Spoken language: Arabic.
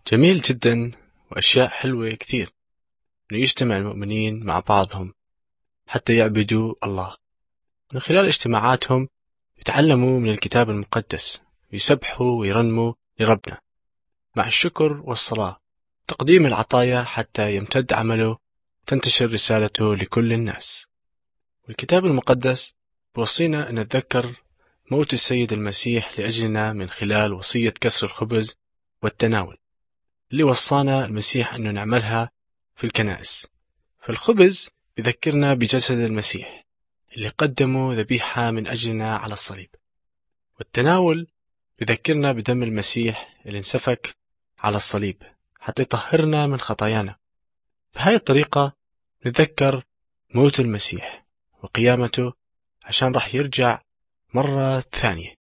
جميل جدا، وأشياء حلوة كثير إنه يجتمع المؤمنين مع بعضهم حتى يعبدوا الله. من خلال اجتماعاتهم يتعلموا من الكتاب المقدس، يسبحوا ويرنموا لربنا مع الشكر والصلاة، تقديم العطايا حتى يمتد عمله وتنتشر رسالته لكل الناس. والكتاب المقدس بوصينا أن نتذكر موت السيد المسيح لأجلنا من خلال وصية كسر الخبز والتناول اللي وصانا المسيح أنه نعملها في الكنائس. فالخبز يذكرنا بجسد المسيح اللي قدمه ذبيحة من أجلنا على الصليب، والتناول يذكرنا بدم المسيح اللي انسفك على الصليب حتى يطهرنا من خطايانا. بهاي الطريقة نتذكر موت المسيح وقيامته عشان راح يرجع مرة ثانية